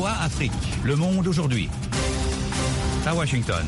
VOA Afrique. Le monde aujourd'hui. À Washington.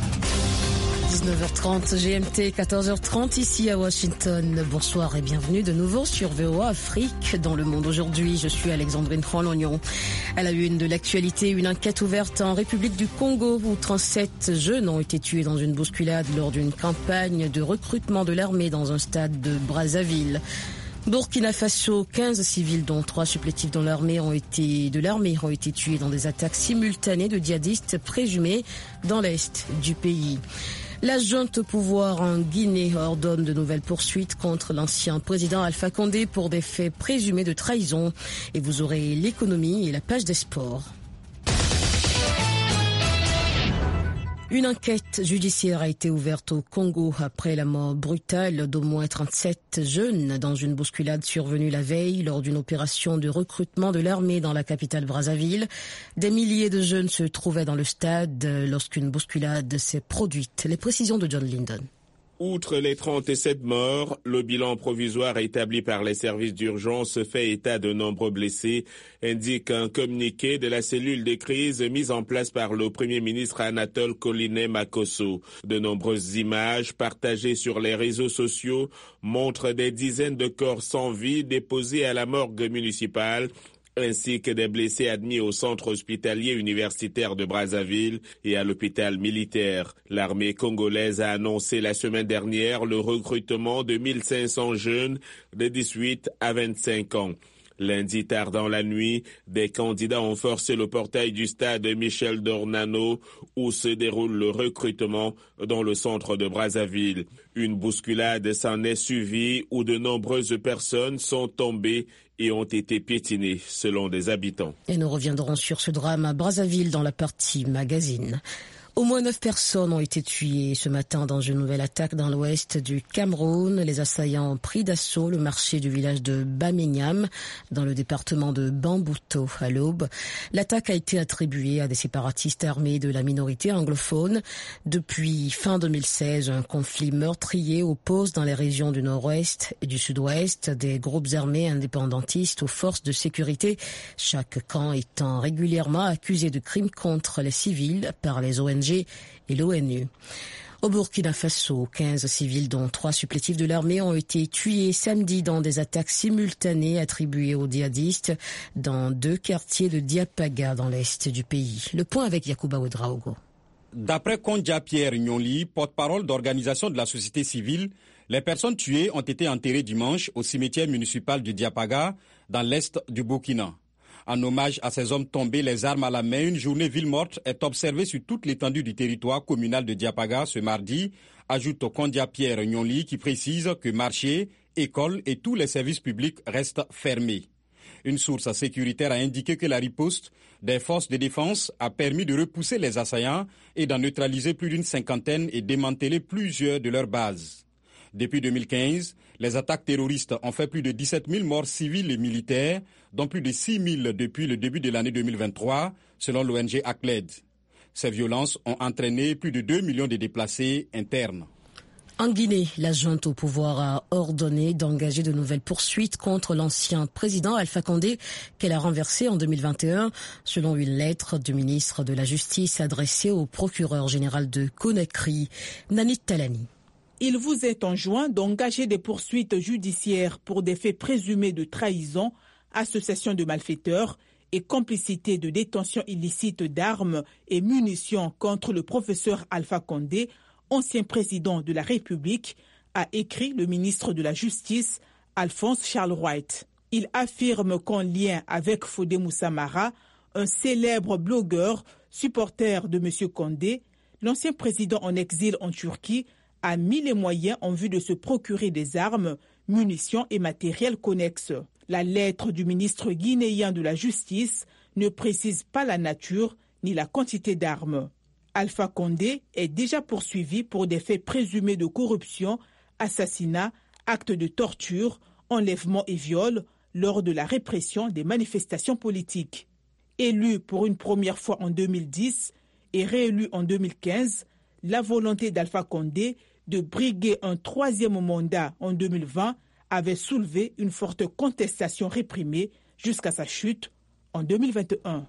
19h30 GMT, 14h30 ici à Washington. Bonsoir et bienvenue de nouveau sur VOA Afrique dans le monde aujourd'hui. Je suis Alexandrine Franc-Lognon. À la une de l'actualité, une enquête ouverte en République du Congo où 37 jeunes ont été tués dans une bousculade lors d'une campagne de recrutement de l'armée dans un stade de Brazzaville. Burkina Faso, 15 civils dont 3 supplétifs de l'armée ont été tués dans des attaques simultanées de djihadistes présumés dans l'est du pays. La junte au pouvoir en Guinée ordonne de nouvelles poursuites contre l'ancien président Alpha Condé pour des faits présumés de trahison. Et vous aurez l'économie et la page des sports. Une enquête judiciaire a été ouverte au Congo après la mort brutale d'au moins 37 jeunes dans une bousculade survenue la veille lors d'une opération de recrutement de l'armée dans la capitale Brazzaville. Des milliers de jeunes se trouvaient dans le stade lorsqu'une bousculade s'est produite. Les précisions de John Lyndon. Outre les 37 morts, le bilan provisoire établi par les services d'urgence fait état de nombreux blessés, indique un communiqué de la cellule de crise mise en place par le Premier ministre Anatole Koliné Makosso. De nombreuses images partagées sur les réseaux sociaux montrent des dizaines de corps sans vie déposés à la morgue municipale, ainsi que des blessés admis au centre hospitalier universitaire de Brazzaville et à l'hôpital militaire. L'armée congolaise a annoncé la semaine dernière le recrutement de 1500 jeunes de 18 à 25 ans. Lundi tard dans la nuit, des candidats ont forcé le portail du stade Michel Dornano où se déroule le recrutement dans le centre de Brazzaville. Une bousculade s'en est suivie où de nombreuses personnes sont tombées et ont été piétinées selon des habitants. Et nous reviendrons sur ce drame à Brazzaville dans la partie magazine. Au moins 9 personnes ont été tuées ce matin dans une nouvelle attaque dans l'ouest du Cameroun. Les assaillants ont pris d'assaut le marché du village de Bamignam, dans le département de Bambuto, à l'aube. L'attaque a été attribuée à des séparatistes armés de la minorité anglophone. Depuis fin 2016, un conflit meurtrier oppose dans les régions du nord-ouest et du sud-ouest des groupes armés indépendantistes aux forces de sécurité, chaque camp étant régulièrement accusé de crimes contre les civils par les ONG et l'ONU. Au Burkina Faso, 15 civils dont 3 supplétifs de l'armée ont été tués samedi dans des attaques simultanées attribuées aux djihadistes dans 2 quartiers de Diapaga dans l'est du pays. Le point avec Yacouba Ouedraogo. D'après Kondia Pierre Nyonli, porte-parole d'organisation de la société civile, les personnes tuées ont été enterrées dimanche au cimetière municipal de Diapaga dans l'est du Burkina. En hommage à ces hommes tombés les armes à la main, une journée ville morte est observée sur toute l'étendue du territoire communal de Diapaga ce mardi, ajoute Kondia Pierre Nyonli qui précise que marchés, écoles et tous les services publics restent fermés. Une source sécuritaire a indiqué que la riposte des forces de défense a permis de repousser les assaillants et d'en neutraliser plus d'une cinquantaine et démanteler plusieurs de leurs bases. Depuis 2015, les attaques terroristes ont fait plus de 17 000 morts civils et militaires, dont plus de 6 000 depuis le début de l'année 2023, selon l'ONG ACLED. Ces violences ont entraîné plus de 2 millions de déplacés internes. En Guinée, la junte au pouvoir a ordonné d'engager de nouvelles poursuites contre l'ancien président Alpha Condé qu'elle a renversé en 2021, selon une lettre du ministre de la Justice adressée au procureur général de Conakry, Nanit Talani. Il vous est enjoint d'engager des poursuites judiciaires pour des faits présumés de trahison, association de malfaiteurs et complicité de détention illicite d'armes et munitions contre le professeur Alpha Condé, ancien président de la République, a écrit le ministre de la Justice, Alphonse Charles White. Il affirme qu'en lien avec Fodé Moussa Mara, un célèbre blogueur, supporter de M. Condé, l'ancien président en exil en Turquie, a mis les moyens en vue de se procurer des armes, munitions et matériel connexes. La lettre du ministre guinéen de la Justice ne précise pas la nature ni la quantité d'armes. Alpha Condé est déjà poursuivi pour des faits présumés de corruption, assassinat, actes de torture, enlèvement et viol lors de la répression des manifestations politiques. Élu pour une première fois en 2010 et réélu en 2015, la volonté d'Alpha Condé de briguer un 3e mandat en 2020 avait soulevé une forte contestation réprimée jusqu'à sa chute en 2021.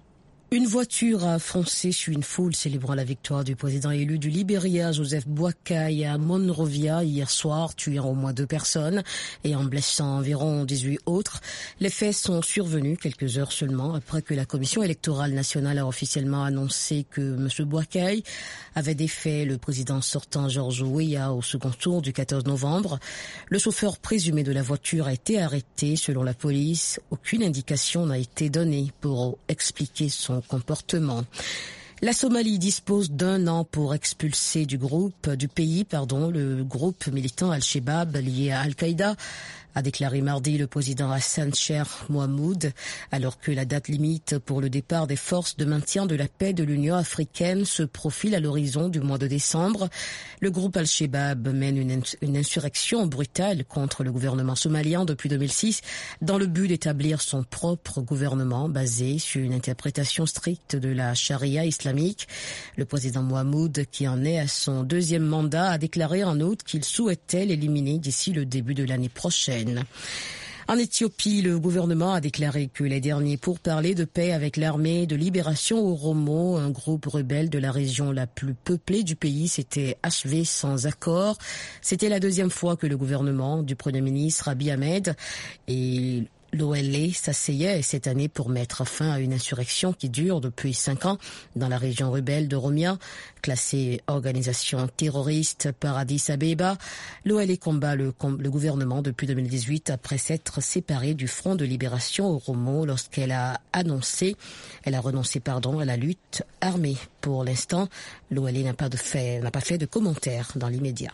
Une voiture a foncé sur une foule célébrant la victoire du président élu du Libéria, Joseph Boakai, à Monrovia hier soir, tuant au moins 2 personnes et en blessant environ 18 autres. Les faits sont survenus quelques heures seulement après que la Commission électorale nationale a officiellement annoncé que M. Boakai avait défait le président sortant George Weah au second tour du 14 novembre. Le chauffeur présumé de la voiture a été arrêté selon la police. Aucune indication n'a été donnée pour expliquer son comportement. La Somalie dispose d'1 an pour expulser du pays, le groupe militant Al-Shabaab lié à Al-Qaïda, a déclaré mardi le président Hassan Sheikh Mohamud, alors que la date limite pour le départ des forces de maintien de la paix de l'Union africaine se profile à l'horizon du mois de décembre. Le groupe Al-Shabaab mène une insurrection brutale contre le gouvernement somalien depuis 2006 dans le but d'établir son propre gouvernement basé sur une interprétation stricte de la charia islamique. Le président Mohamud, qui en est à son 2e mandat, a déclaré en août qu'il souhaitait l'éliminer d'ici le début de l'année prochaine. En Éthiopie, le gouvernement a déclaré que les derniers pourparlers de paix avec l'armée de libération Oromo, un groupe rebelle de la région la plus peuplée du pays, s'étaient achevés sans accord. C'était la 2e fois que le gouvernement du Premier ministre Abiy Ahmed et l'OLA s'asseyait cette année pour mettre fin à une insurrection qui dure depuis 5 ans dans la région rebelle de Oromia, classée organisation terroriste par Addis Abeba. L'OLA combat le gouvernement depuis 2018 après s'être séparée du Front de libération Oromo lorsqu'elle a renoncé à la lutte armée. Pour l'instant, l'OLA n'a pas fait de commentaires dans l'immédiat.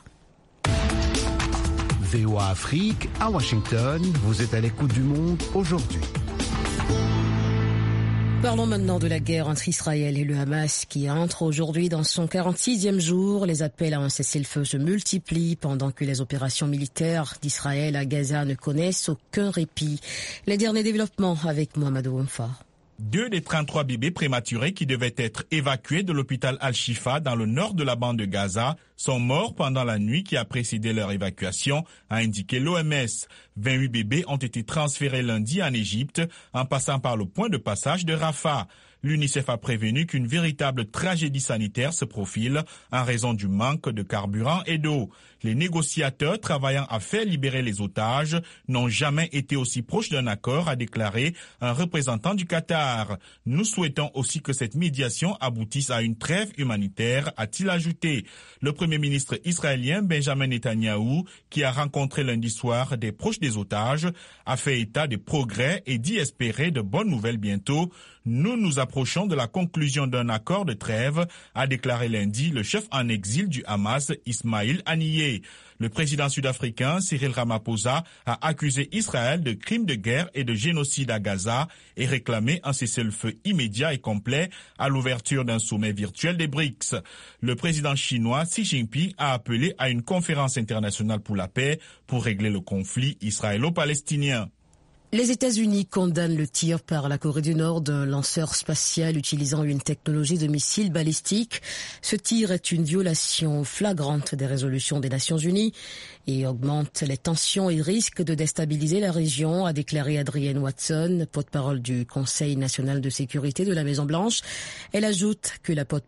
VOA Afrique, à Washington, vous êtes à l'écoute du monde aujourd'hui. Parlons maintenant de la guerre entre Israël et le Hamas qui entre aujourd'hui dans son 46e jour. Les appels à un cessez-le-feu se multiplient pendant que les opérations militaires d'Israël à Gaza ne connaissent aucun répit. Les derniers développements avec Mohamed Oumfa. 2 des 33 bébés prématurés qui devaient être évacués de l'hôpital Al-Shifa dans le nord de la bande de Gaza sont morts pendant la nuit qui a précédé leur évacuation, a indiqué l'OMS. 28 bébés ont été transférés lundi en Égypte en passant par le point de passage de Rafah. L'UNICEF a prévenu qu'une véritable tragédie sanitaire se profile en raison du manque de carburant et d'eau. Les négociateurs travaillant à faire libérer les otages n'ont jamais été aussi proches d'un accord, a déclaré un représentant du Qatar. Nous souhaitons aussi que cette médiation aboutisse à une trêve humanitaire, a-t-il ajouté. Le Premier ministre israélien Benjamin Netanyahou, qui a rencontré lundi soir des proches des otages, a fait état des progrès et dit espérer de bonnes nouvelles bientôt. Nous nous approchons de la conclusion d'un accord de trêve, a déclaré lundi le chef en exil du Hamas, Ismail Haniyeh. Le président sud-africain Cyril Ramaphosa a accusé Israël de crimes de guerre et de génocide à Gaza et réclamé un cessez-le-feu immédiat et complet à l'ouverture d'un sommet virtuel des BRICS. Le président chinois Xi Jinping a appelé à une conférence internationale pour la paix pour régler le conflit israélo-palestinien. Les États-Unis condamnent le tir par la Corée du Nord d'un lanceur spatial utilisant une technologie de missile balistique. Ce tir est une violation flagrante des résolutions des Nations Unies et augmente les tensions et risque de déstabiliser la région, a déclaré Adrienne Watson, porte-parole du Conseil national de sécurité de la Maison-Blanche. Elle ajoute que la porte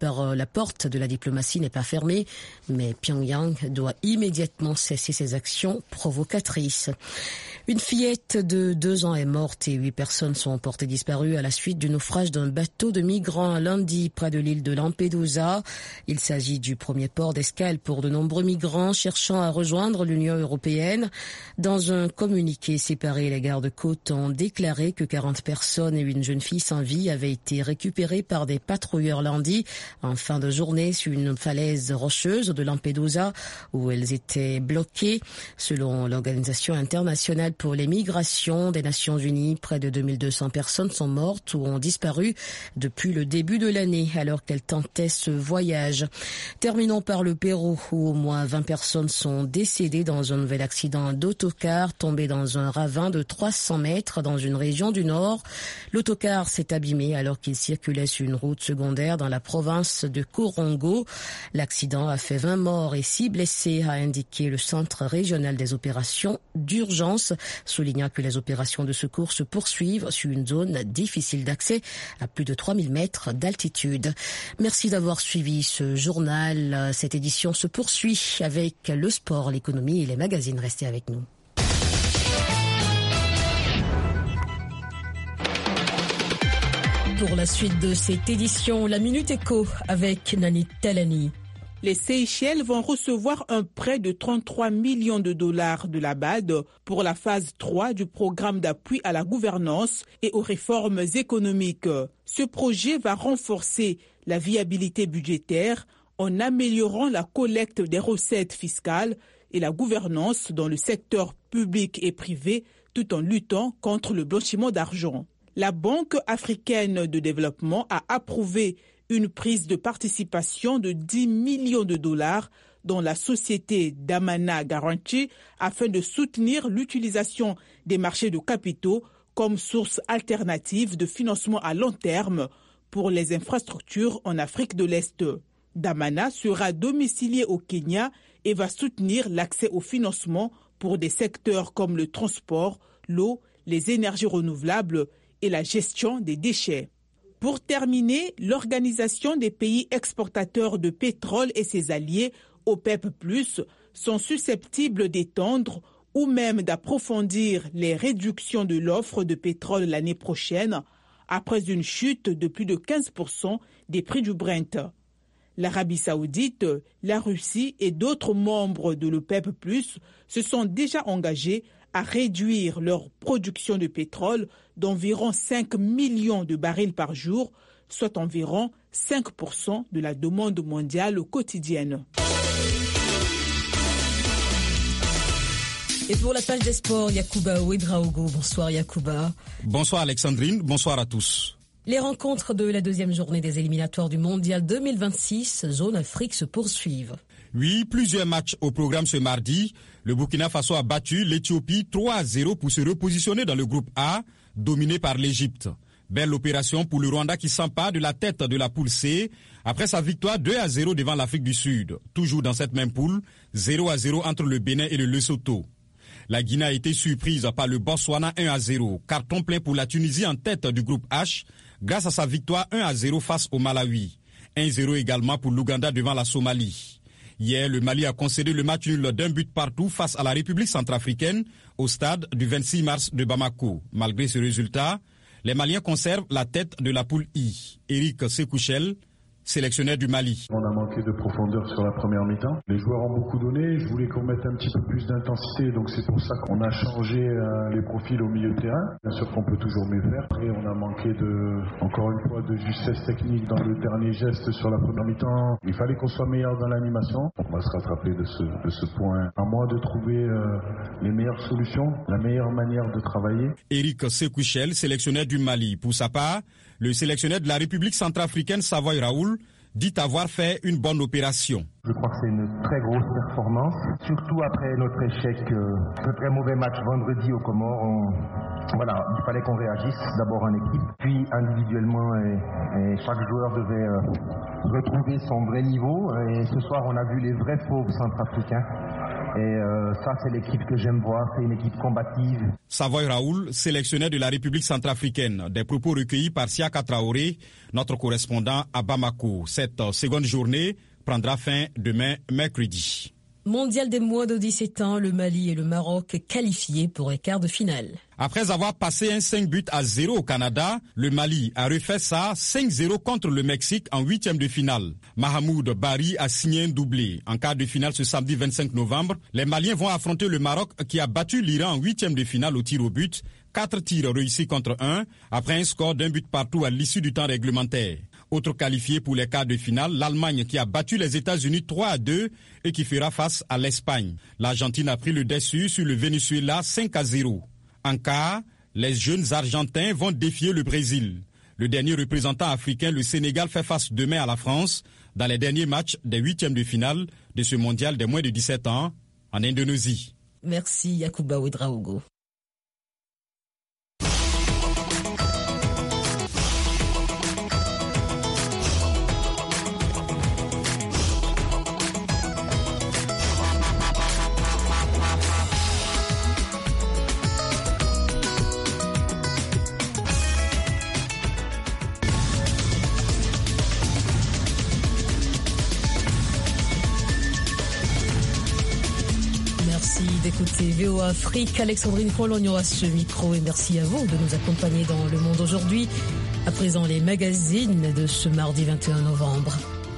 de la diplomatie n'est pas fermée, mais Pyongyang doit immédiatement cesser ses actions provocatrices. Une fillette de 2 ans est morte et 8 personnes sont portées disparues à la suite du naufrage d'un bateau de migrants lundi près de l'île de Lampedusa. Il s'agit du premier port d'escale pour de nombreux migrants cherchant à rejoindre l'Union européenne. Dans un communiqué séparé, les gardes-côtes ont déclaré que 40 personnes et une jeune fille sans vie avaient été récupérées par des patrouilleurs lundi en fin de journée sur une falaise rocheuse de Lampedusa où elles étaient bloquées. Selon l'Organisation internationale pour les migrations des Nations Unies, près de 2200 personnes sont mortes ou ont disparu depuis le début de l'année alors qu'elles tentaient ce voyage. Terminons par le Pérou où au moins 20 personnes sont décédées dans un nouvel accident d'autocar tombé dans un ravin de 300 mètres dans une région du nord. L'autocar s'est abîmé alors qu'il circulait sur une route secondaire dans la province de Corongo. L'accident a fait 20 morts et 6 blessés, a indiqué le Centre régional des opérations d'urgence, soulignant que les opérations opérations de secours se poursuivent sur une zone difficile d'accès à plus de 3000 mètres d'altitude. Merci d'avoir suivi ce journal. Cette édition se poursuit avec le sport, l'économie et les magazines. Restez avec nous. Pour la suite de cette édition, la Minute Éco avec Nani Talani. Les Seychelles vont recevoir un prêt de 33 millions de dollars de la BAD pour la phase 3 du programme d'appui à la gouvernance et aux réformes économiques. Ce projet va renforcer la viabilité budgétaire en améliorant la collecte des recettes fiscales et la gouvernance dans le secteur public et privé tout en luttant contre le blanchiment d'argent. La Banque africaine de développement a approuvé une prise de participation de 10 millions de dollars dans la société Dhamana Guarantee afin de soutenir l'utilisation des marchés de capitaux comme source alternative de financement à long terme pour les infrastructures en Afrique de l'Est. Dhamana sera domicilié au Kenya et va soutenir l'accès au financement pour des secteurs comme le transport, l'eau, les énergies renouvelables et la gestion des déchets. Pour terminer, l'Organisation des pays exportateurs de pétrole et ses alliés, OPEP+, sont susceptibles d'étendre ou même d'approfondir les réductions de l'offre de pétrole l'année prochaine, après une chute de plus de 15% des prix du Brent. L'Arabie saoudite, la Russie et d'autres membres de l'OPEP+, se sont déjà engagés à réduire leur production de pétrole d'environ 5 millions de barils par jour, soit environ 5% de la demande mondiale quotidienne. Et pour la page des sports, Yacouba Ouedraogo. Bonsoir Yacouba. Bonsoir Alexandrine, bonsoir à tous. Les rencontres de la deuxième journée des éliminatoires du Mondial 2026, zone Afrique, se poursuivent. Oui, plusieurs matchs au programme ce mardi. Le Burkina Faso a battu l'Éthiopie 3-0 pour se repositionner dans le groupe A, dominé par l'Égypte. Belle opération pour le Rwanda qui s'empare de la tête de la poule C après sa victoire 2-0 devant l'Afrique du Sud. Toujours dans cette même poule, 0-0 entre le Bénin et le Lesotho. La Guinée a été surprise par le Botswana 1-0. Carton plein pour la Tunisie en tête du groupe H grâce à sa victoire 1-0 face au Malawi. 1-0 également pour l'Ouganda devant la Somalie. Hier, le Mali a concédé le match nul d'un but partout face à la République centrafricaine au stade du 26 mars de Bamako. Malgré ce résultat, les Maliens conservent la tête de la poule I. Eric Sekouchel, sélectionneur du Mali. On a manqué de profondeur sur la première mi-temps. Les joueurs ont beaucoup donné. Je voulais qu'on mette un petit peu plus d'intensité. Donc c'est pour ça qu'on a changé les profils au milieu de terrain. Bien sûr qu'on peut toujours mieux faire. Après, on a manqué encore une fois, de justesse technique dans le dernier geste sur la première mi-temps. Il fallait qu'on soit meilleur dans l'animation. On va se rattraper de ce point. À moi de trouver les meilleures solutions, la meilleure manière de travailler. Eric Sekouchel, sélectionneur du Mali. Pour sa part, le sélectionneur de la République centrafricaine, Savoy Raoul, dit avoir fait une bonne opération. Je crois que c'est une très grosse performance, surtout après notre échec, ce très mauvais match vendredi aux Comores. Il fallait qu'on réagisse d'abord en équipe, puis individuellement, et chaque joueur devait retrouver son vrai niveau. Et ce soir, on a vu les vrais fauves centrafricains. Et ça, c'est l'équipe que j'aime voir, c'est une équipe combative. Savoy Raoul, sélectionneur de la République centrafricaine. Des propos recueillis par Siaka Traoré, notre correspondant à Bamako. Cette seconde journée prendra fin demain, mercredi. Mondial des moins de 17 ans, le Mali et le Maroc qualifiés pour les quarts de finale. Après avoir passé un 5-0 au Canada, le Mali a refait ça 5-0 contre le Mexique en 8e de finale. Mahamoud Bari a signé un doublé. En quart de finale ce samedi 25 novembre, les Maliens vont affronter le Maroc qui a battu l'Iran en 8e de finale au tir au but. 4 tirs réussis contre 1 après un score d'un but partout à l'issue du temps réglementaire. Autre qualifié pour les quarts de finale, l'Allemagne qui a battu les États-Unis 3-2 et qui fera face à l'Espagne. L'Argentine a pris le dessus sur le Venezuela 5-0. En quart, les jeunes Argentins vont défier le Brésil. Le dernier représentant africain, le Sénégal, fait face demain à la France dans les derniers matchs des 8e de finale de ce mondial des moins de 17 ans en Indonésie. Merci Yacouba Ouedraogo. écoutez VOA Afrique, Alexandrine Cologno à ce micro et merci à vous de nous accompagner dans Le Monde aujourd'hui. À présent, les magazines de ce mardi 21 novembre.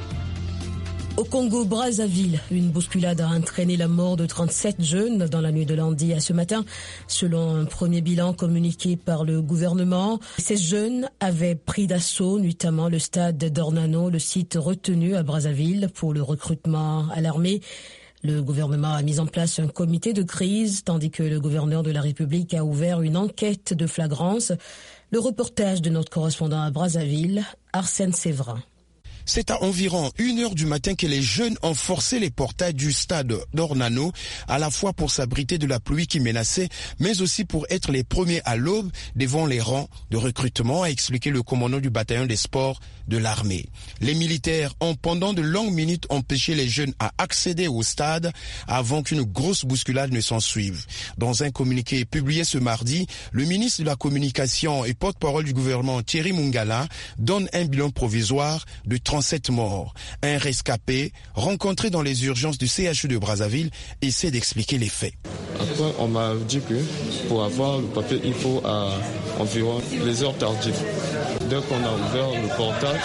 Au Congo-Brazzaville, une bousculade a entraîné la mort de 37 jeunes dans la nuit de lundi à ce matin. Selon un premier bilan communiqué par le gouvernement, ces jeunes avaient pris d'assaut notamment le stade d'Ornano, le site retenu à Brazzaville pour le recrutement à l'armée. Le gouvernement a mis en place un comité de crise, tandis que le gouverneur de la République a ouvert une enquête de flagrance. Le reportage de notre correspondant à Brazzaville, Arsène Séverin. C'est à environ 1h du matin que les jeunes ont forcé les portails du stade d'Ornano, à la fois pour s'abriter de la pluie qui menaçait, mais aussi pour être les premiers à l'aube devant les rangs de recrutement, a expliqué le commandant du bataillon des sports de l'armée. Les militaires ont pendant de longues minutes empêché les jeunes à accéder au stade avant qu'une grosse bousculade ne s'en suive. Dans un communiqué publié ce mardi, le ministre de la Communication et porte-parole du gouvernement Thierry Mungala donne un bilan provisoire de 37 morts. Un rescapé rencontré dans les urgences du CHU de Brazzaville essaie d'expliquer les faits. Après, on m'a dit que pour avoir le papier, il faut environ les heures tardives. Dès qu'on a ouvert le portail,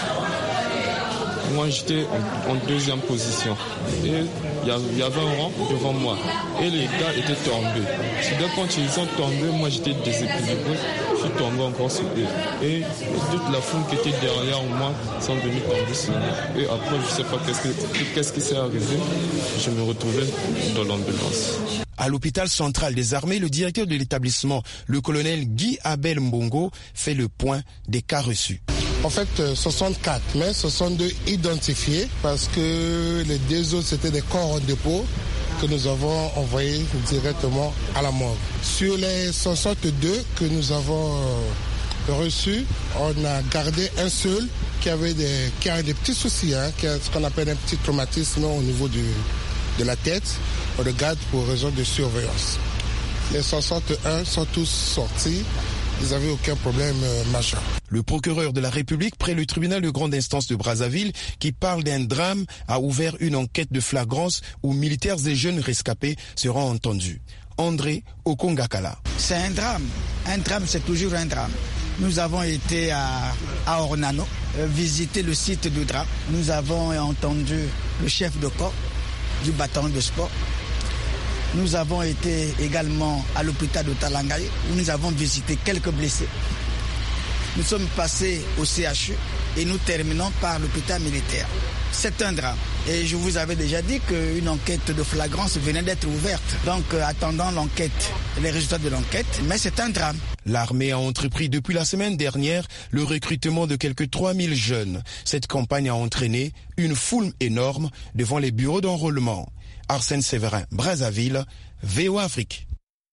moi j'étais en deuxième position. Et il y avait un rang devant moi. Et les gars étaient tombés. Dès quand ils sont tombés, moi j'étais déséquilibré. Je suis tombé encore sur eux. Et toute la foule qui était derrière moi sont venus tomber sur moi. Et après, je ne sais pas qu'est-ce qui s'est arrivé. Je me retrouvais dans l'ambulance. À l'hôpital central des armées, le directeur de l'établissement, le colonel Guy Abel Mbongo, fait le point des cas reçus. En fait, 64, mais 62 identifiés parce que les deux autres, c'était des corps en dépôt que nous avons envoyés directement à la morgue. Sur les 62 que nous avons reçus, on a gardé un seul qui a des petits soucis, qui a ce qu'on appelle un petit traumatisme au niveau de la tête. On le garde pour raison de surveillance. Les 61 sont tous sortis. Ils n'avaient aucun problème majeur. Le procureur de la République près le tribunal de grande instance de Brazzaville, qui parle d'un drame, a ouvert une enquête de flagrance où militaires et jeunes rescapés seront entendus. André Okongakala. C'est un drame. Un drame, c'est toujours un drame. Nous avons été à Ornano, visiter le site du drame. Nous avons entendu le chef de corps du bataillon de sport. Nous avons été également à l'hôpital de Talangaye où nous avons visité quelques blessés. Nous sommes passés au CHU et nous terminons par l'hôpital militaire. C'est un drame. Et je vous avais déjà dit qu'une enquête de flagrance venait d'être ouverte. Donc attendons l'enquête, les résultats de l'enquête, mais c'est un drame. L'armée a entrepris depuis la semaine dernière le recrutement de quelques 3000 jeunes. Cette campagne a entraîné une foule énorme devant les bureaux d'enrôlement. Arsène Séverin, Brazzaville, VOA Afrique.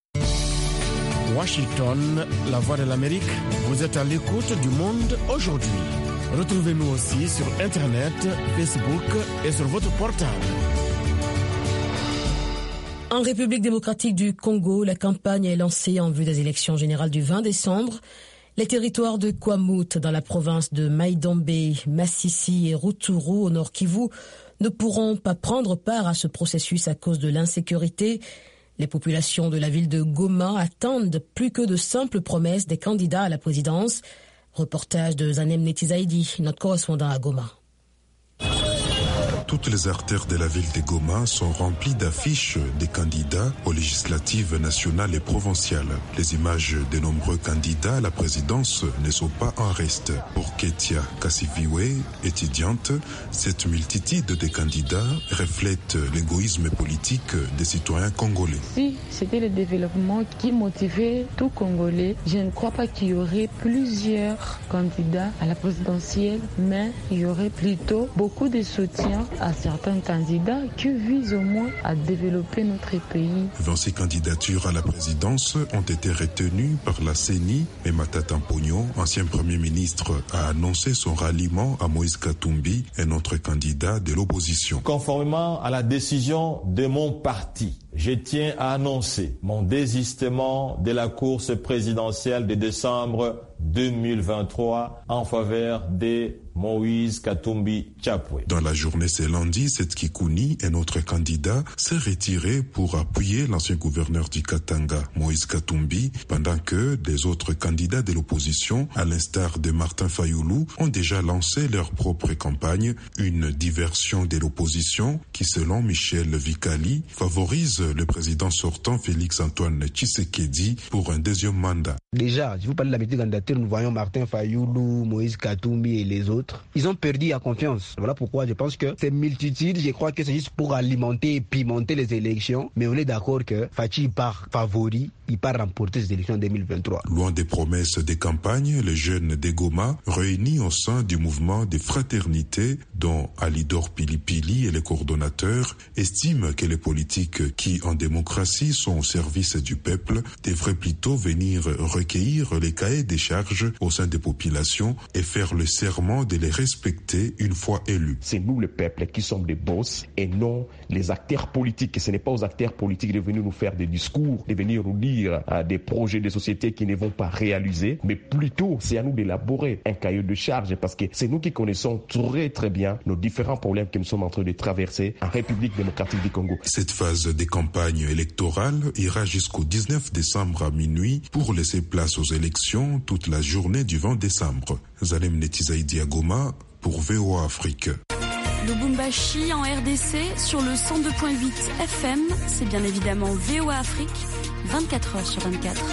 Washington, la voix de l'Amérique, vous êtes à l'écoute du monde aujourd'hui. Retrouvez-nous aussi sur Internet, Facebook et sur votre portable. En République démocratique du Congo, la campagne est lancée en vue des élections générales du 20 décembre. Les territoires de Kwamouth dans la province de Maïdombe, Massissi et Rutshuru au nord Kivu ne pourront pas prendre part à ce processus à cause de l'insécurité. Les populations de la ville de Goma attendent plus que de simples promesses des candidats à la présidence. Reportage de Zanem Netizaidi, notre correspondant à Goma. Toutes les artères de la ville de Goma sont remplies d'affiches des candidats aux législatives nationales et provinciales. Les images de nombreux candidats à la présidence ne sont pas en reste. Pour Ketia Kassiviwe, étudiante, cette multitude de candidats reflète l'égoïsme politique des citoyens congolais. Si c'était le développement qui motivait tout Congolais, je ne crois pas qu'il y aurait plusieurs candidats à la présidentielle, mais il y aurait plutôt beaucoup de soutien à certains candidats qui visent au moins à développer notre pays. 26 candidatures à la présidence ont été retenues par la CENI, mais Matata Mponyo, ancien Premier ministre, a annoncé son ralliement à Moïse Katumbi, un autre candidat de l'opposition. Conformément à la décision de mon parti, je tiens à annoncer mon désistement de la course présidentielle de décembre 2023 en faveur de Moïse Katumbi Chapwe. Dans la journée ce lundi, Seth Kikouni, un autre candidat, s'est retiré pour appuyer l'ancien gouverneur du Katanga, Moïse Katumbi, pendant que des autres candidats de l'opposition, à l'instar de Martin Fayoulou, ont déjà lancé leur propre campagne, une diversion de l'opposition qui, selon Michel Vikali, favorise le président sortant Félix-Antoine Tshisekedi pour un deuxième mandat. Déjà, je vous parle de la multi-candidature, nous voyons Martin Fayoulou, Moïse Katumbi et les autres. Ils ont perdu la confiance. Voilà pourquoi je pense que ces multitudes, je crois que c'est juste pour alimenter et pimenter les élections. Mais on est d'accord que Fachi part favori, il part remporter ces élections en 2023. Loin des promesses des campagnes, les jeunes des Goma, réunis au sein du mouvement des fraternités, dont Alidor Pilipili est le coordonnateur, estiment que les politiques qui, en démocratie, sont au service du peuple, devraient plutôt venir recueillir les cahiers des charges au sein des populations et faire le serment de les respecter une fois élus. C'est nous le peuple qui sommes des boss et non les acteurs politiques. Ce n'est pas aux acteurs politiques de venir nous faire des discours, de venir nous dire des projets de société qui ne vont pas réaliser, mais plutôt c'est à nous d'élaborer un cahier de charges parce que c'est nous qui connaissons très bien nos différents problèmes que nous sommes en train de traverser en République démocratique du Congo. Cette phase des campagnes électorales ira jusqu'au 19 décembre à minuit pour laisser place aux élections toute la journée du 20 décembre. Zalem Netizaïdi à Goma pour VOA Afrique. Lubumbashi en RDC sur le 102.8 FM, c'est bien évidemment VOA Afrique, 24 heures sur 24.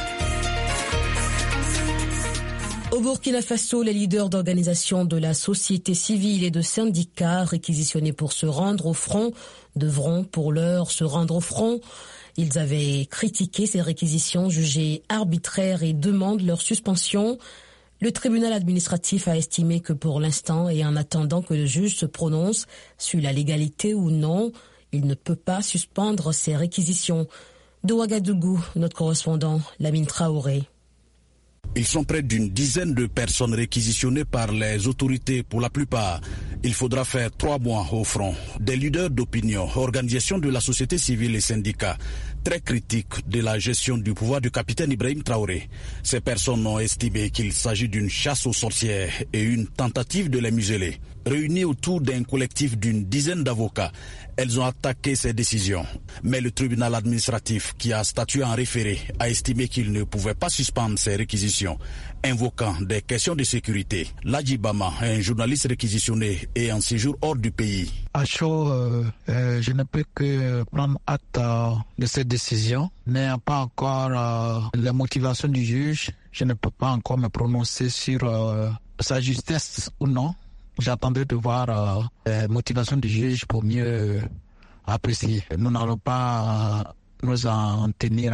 Au Burkina Faso, les leaders d'organisations de la société civile et de syndicats réquisitionnés pour se rendre au front devront pour l'heure se rendre au front. Ils avaient critiqué ces réquisitions jugées arbitraires et demandent leur suspension. Le tribunal administratif a estimé que pour l'instant, et en attendant que le juge se prononce sur la légalité ou non, il ne peut pas suspendre ces réquisitions. De Ouagadougou, notre correspondant Lamine Traoré. Ils sont près d'une dizaine de personnes réquisitionnées par les autorités. Pour la plupart, il faudra faire 3 mois au front. Des leaders d'opinion, organisations de la société civile et syndicats, très critiques de la gestion du pouvoir du capitaine Ibrahim Traoré. Ces personnes ont estimé qu'il s'agit d'une chasse aux sorcières et une tentative de les museler. Réunies autour d'un collectif d'une dizaine d'avocats, elles ont attaqué ces décisions. Mais le tribunal administratif, qui a statué en référé, a estimé qu'il ne pouvait pas suspendre ces réquisitions, invoquant des questions de sécurité. Ladji Bama, un journaliste réquisitionné et en séjour hors du pays. À chaud, je ne peux que prendre acte de cette décision. N'ayant pas encore la motivation du juge, je ne peux pas encore me prononcer sur sa justesse ou non. J'attendais de voir la motivation du juge pour mieux apprécier. Nous n'allons pas nous en tenir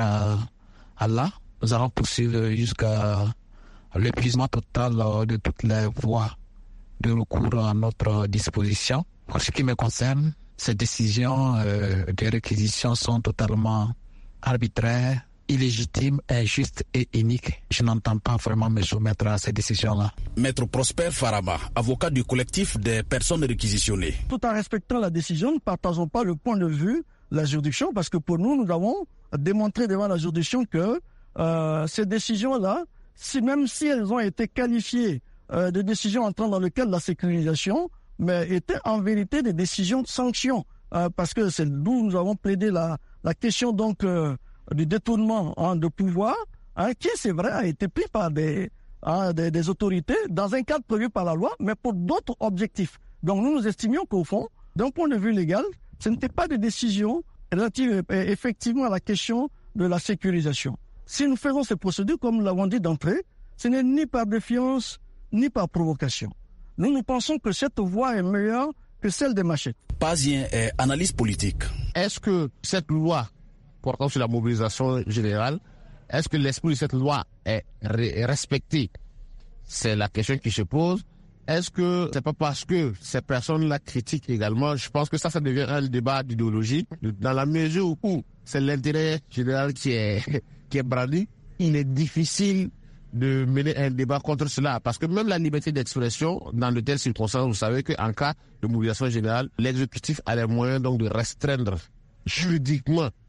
à là. Nous allons poursuivre jusqu'à l'épuisement total de toutes les voies de recours à notre disposition. Pour ce qui me concerne, ces décisions de réquisition sont totalement arbitraires, illégitime, injuste et unique. Je n'entends pas vraiment me soumettre à ces décisions-là. Maître Prosper Farama, avocat du collectif des personnes réquisitionnées. Tout en respectant la décision, ne partageons pas le point de vue de la juridiction parce que pour nous, nous avons démontré devant la juridiction que ces décisions-là, même si elles ont été qualifiées de décisions entrant dans le cadre de la sécurisation, mais étaient en vérité des décisions de sanction parce que c'est d'où nous avons plaidé la question donc du détournement de pouvoir, qui, c'est vrai, a été pris par des autorités dans un cadre prévu par la loi, mais pour d'autres objectifs. Donc nous estimions qu'au fond, d'un point de vue légal, ce n'était pas des décisions relatives effectivement à la question de la sécurisation. Si nous faisons ces procédures, comme nous l'avons dit d'entrée, ce n'est ni par défiance, ni par provocation. Nous pensons que cette voie est meilleure que celle des machettes. Pazien est analyste politique. Est-ce que cette loi portant sur la mobilisation générale, est-ce que l'esprit de cette loi est respecté? C'est la question qui se pose. Est-ce que c'est pas parce que ces personnes-là critiquent également? Je pense que ça devient un débat d'idéologie. Dans la mesure où c'est l'intérêt général qui est brandi, il est difficile de mener un débat contre cela. Parce que même la liberté d'expression, dans de telles circonstances, vous savez qu'en cas de mobilisation générale, l'exécutif a les moyens donc de restreindre juridiquement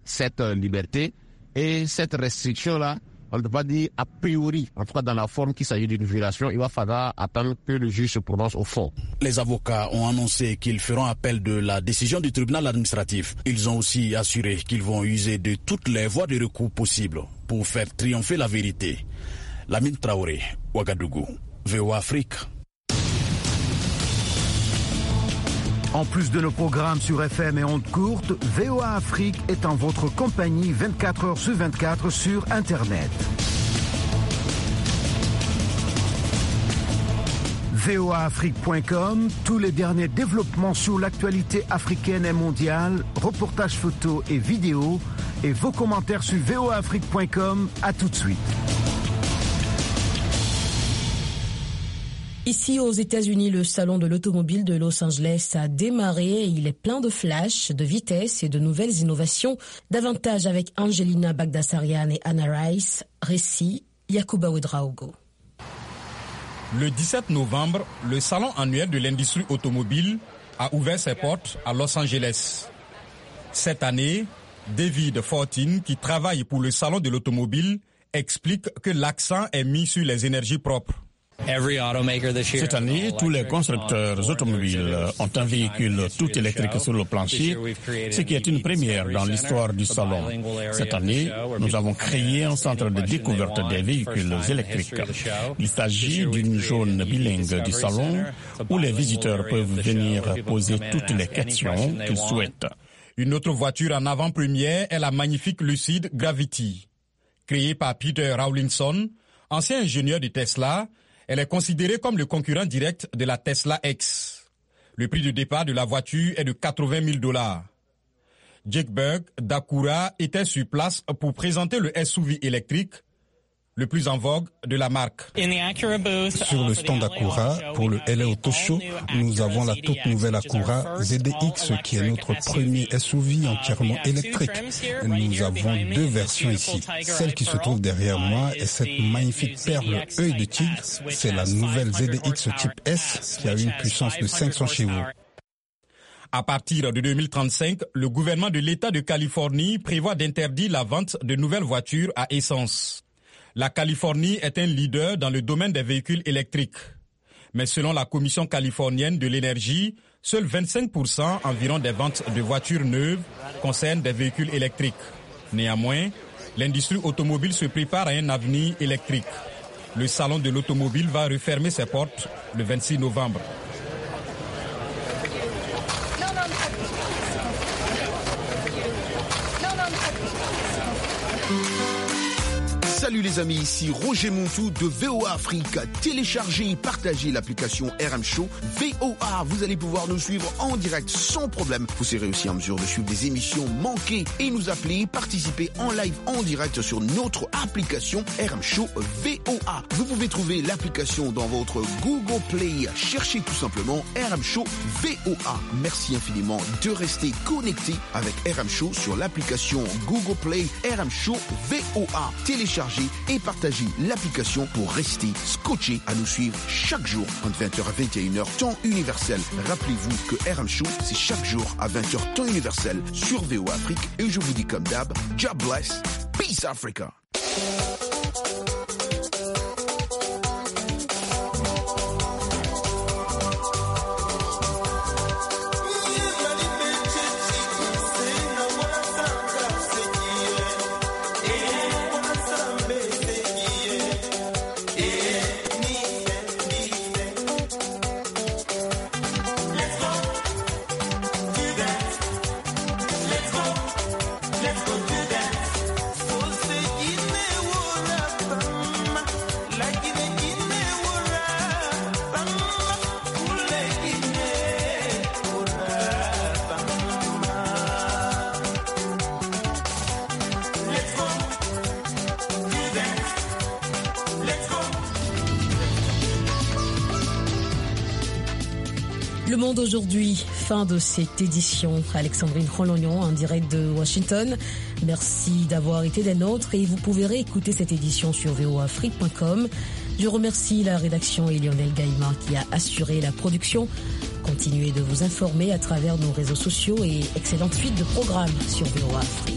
cette liberté. Et cette restriction-là, on ne peut pas dire a priori, en tout cas dans la forme qu'il s'agit d'une violation, il va falloir attendre que le juge se prononce au fond. Les avocats ont annoncé qu'ils feront appel de la décision du tribunal administratif. Ils ont aussi assuré qu'ils vont user de toutes les voies de recours possibles pour faire triompher la vérité. Lamine Traoré, Ouagadougou, VOA Afrique. En plus de nos programmes sur FM et ondes courtes, VOA Afrique est en votre compagnie 24 heures sur 24 sur Internet. voaafrique.com, tous les derniers développements sur l'actualité africaine et mondiale, reportages photos et vidéos, et vos commentaires sur voaafrique.com. À tout de suite. Ici aux États-Unis, le salon de l'automobile de Los Angeles a démarré et il est plein de flash, de vitesse et de nouvelles innovations. Davantage avec Angelina Bagdasarian et Anna Rice. Récit, Yacouba Ouedraogo. Le 17 novembre, le salon annuel de l'industrie automobile a ouvert ses portes à Los Angeles. Cette année, David Fortin, qui travaille pour le salon de l'automobile, explique que l'accent est mis sur les énergies propres. Cette année, tous les constructeurs automobiles ont un véhicule tout électrique sur le plancher, ce qui est une première dans l'histoire du salon. Cette année, nous avons créé un centre de découverte des véhicules électriques. Il s'agit d'une zone bilingue du salon où les visiteurs peuvent venir poser toutes les questions qu'ils souhaitent. Une autre voiture en avant-première est la magnifique Lucid Gravity. Créée par Peter Rawlinson, ancien ingénieur de Tesla, elle est considérée comme le concurrent direct de la Tesla X. Le prix de départ de la voiture est de $80,000. Jake Berg d'Acura était sur place pour présenter le SUV électrique le plus en vogue de la marque. Sur le stand Acura, pour le LA Auto Show, nous avons la toute nouvelle Acura ZDX qui est notre premier SUV entièrement électrique. Nous avons deux versions ici. Celle qui se trouve derrière moi est cette magnifique perle œil de tigre. C'est la nouvelle ZDX type S qui a une puissance de 500 chevaux. À partir de 2035, le gouvernement de l'État de Californie prévoit d'interdire la vente de nouvelles voitures à essence. La Californie est un leader dans le domaine des véhicules électriques. Mais selon la Commission californienne de l'énergie, seuls 25% environ des ventes de voitures neuves concernent des véhicules électriques. Néanmoins, l'industrie automobile se prépare à un avenir électrique. Le salon de l'automobile va refermer ses portes le 26 novembre. Salut les amis, ici Roger Montou de VOA Afrique. Téléchargez et partagez l'application RM Show VOA. Vous allez pouvoir nous suivre en direct sans problème. Vous serez aussi en mesure de suivre des émissions manquées et nous appeler, participer en live en direct sur notre application RM Show VOA. Vous pouvez trouver l'application dans votre Google Play. Cherchez tout simplement RM Show VOA. Merci infiniment de rester connecté avec RM Show sur l'application Google Play RM Show VOA. Téléchargez et partagez l'application pour rester scotché à nous suivre chaque jour entre 20h à 21h temps universel. Rappelez-vous que RM Show, c'est chaque jour à 20h temps universel sur VOA Afrique. Et je vous dis comme d'hab, God bless, peace Africa. Le Monde aujourd'hui, fin de cette édition. Alexandrine Rolognon en direct de Washington. Merci d'avoir été des nôtres et vous pouvez réécouter cette édition sur voaafrique.com. Je remercie la rédaction et Lionel Gaïma qui a assuré la production. Continuez de vous informer à travers nos réseaux sociaux et excellente suite de programmes sur VOA Afrique.